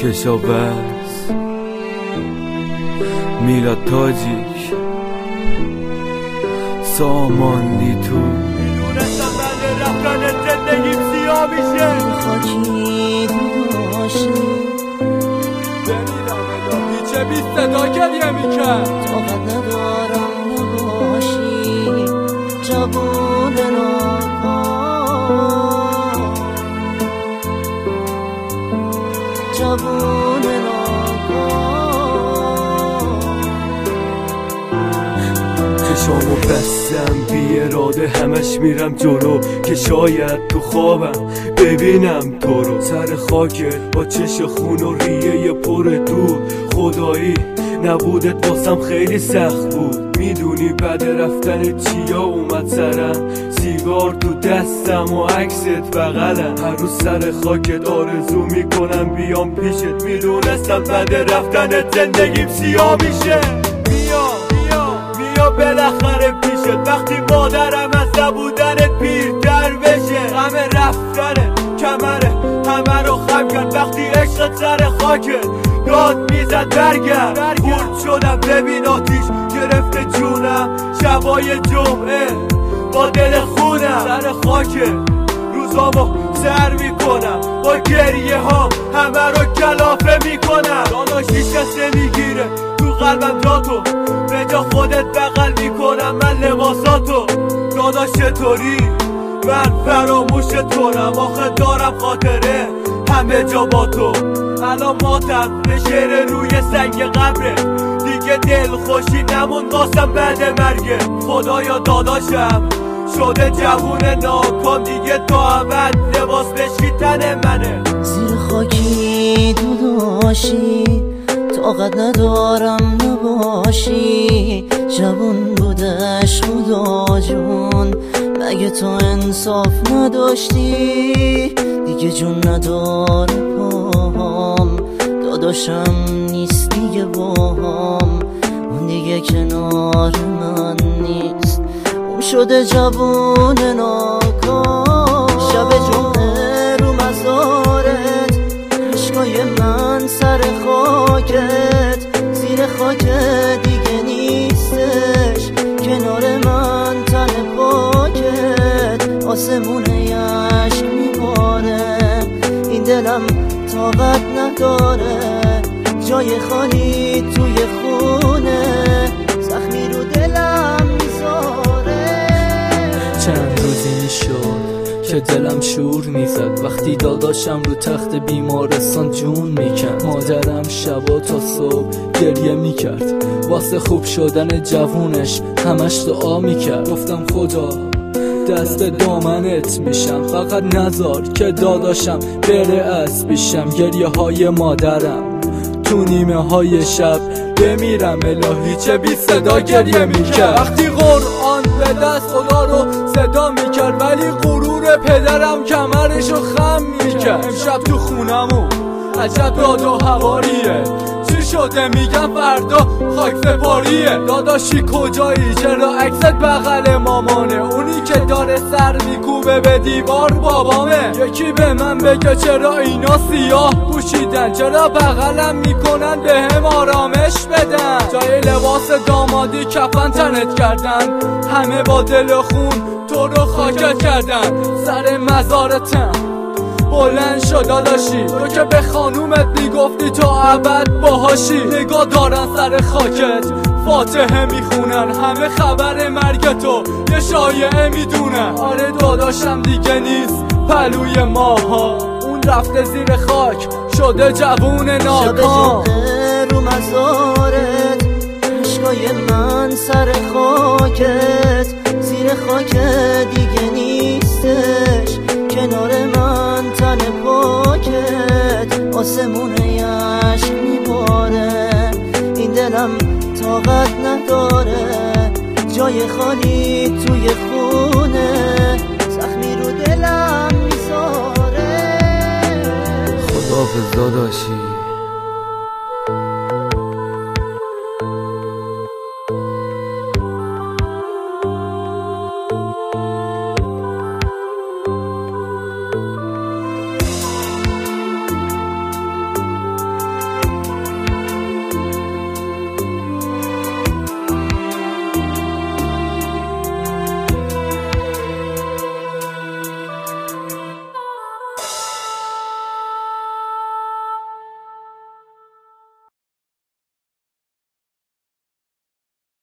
کشاورز میلاد تاجیک ساماندی تو میدونستم بعد رفتن زندگیم سیاه میشه خاکی داشتی بمیرم الهی چه بی صدا گریه میکرد طاقت ندارم نباشی جوون جوون چشامو بستم بی اراده همش میرم جلو که شاید تو خوابم ببینم تو رو سر خاکت با چش خون و ریه پر دود خدایی نبودت واسم خیلی سخت بود میدونی بعد رفتن چیا اومد سرم سیگار تو دستم و عکست بغلم هر روز سر خاکت آرزو میکنم بیام پیشت میدونستم بعد رفتنت زندگیم سیاه میشه بیا بالاخره پیشت وقتی مادرم از نبودنت پیرتر بشه غم رفتنت کمره همه رو خم کرد وقتی عشقت سر خاکت داد میزد برگرد خورد شدم ببین آتیش گرفته جونم شبای جمعه با دل خونم سر خاکت روزامو سر میکنم با گریه ها همه رو کلافه میکنم داداش هیچ کس نمیگیره تو قلبم جا تو به جا خودت بغل میکنم من لباساتو داداش چطوری من فراموشت کنم آخه دارم خاطره همه جا با تو الان ماتم به شعر روی سنگ قبره دیگه دل خوشی نمون واسم بعد مرگه خدایا داداشم شده جوون ناکام دیگه تا ابد لباس بشکی تن منه زیر خاکی داشتی طاقت ندارم نباشی جوون بودش خدا جون مگه تو انصاف نداشتی دیگه جون نداره پاهم داداشم نیست دیگه باهم اون دیگه کنار من نیست اون شده جوون ناکام شب جمعه رو مزارت عشقای من سر خاکت زیر خاکت دیگه نیستش کنار من تن پاکت آسمون عشق میباره این دلم طاقت نداره جای خالی توی خونه زخمی رو دلم میذاره چند روزی شد که دلم شور میزد وقتی داداشم رو تخت بیمارستان جون میکرد مادرم شبا تا صبح گریه میکرد واسه خوب شدن جوونش همش دعا میکرد گفتم خدا دست دامنت میشم فقط نذار که داداشم بره از پیشم گریه های مادرم تو نیمه های شب بمیرم الهی چه بی صدا گریه میکرد وقتی قرآن به دست خدا رو صدا میکرد ولی غرور پدرم کمرشو خم میکرد امشب تو خونمو عجب داد و هواریه چی شده میگم فردا خاک سپاریه داداشی کجایی چرا عکست بغل مامانه اونی که داره سر میکوبه به دیوار بابامه یکی به من بگه چرا اینا سیاه پوشیدن چرا بغلم میکنن به هم آرامش بدن جای لباس دامادی کفن تنت کردن همه با دل و خون تو رو خاکت کردن سر مزارتم بلند شد داداشی تو که به خانومت میگفتی تا ابد باهاشی نگاه دارن سر خاکت فاتحه میخونن همه خبر مرگ تو یه شایعه میدونن آره داداشم دیگه نیست پلوی ماها اون رفته زیر خاک شده جوون ناکام شب جمعه رو مزارت عشقای من سر خاکت زیر خاکت دیگه نیستش کنار من تن پاکت آسمون عشق میباره این دلم طاقت نداره جای خالی توی خونه زخمی رو دلم میذاره خداحافظ داداشی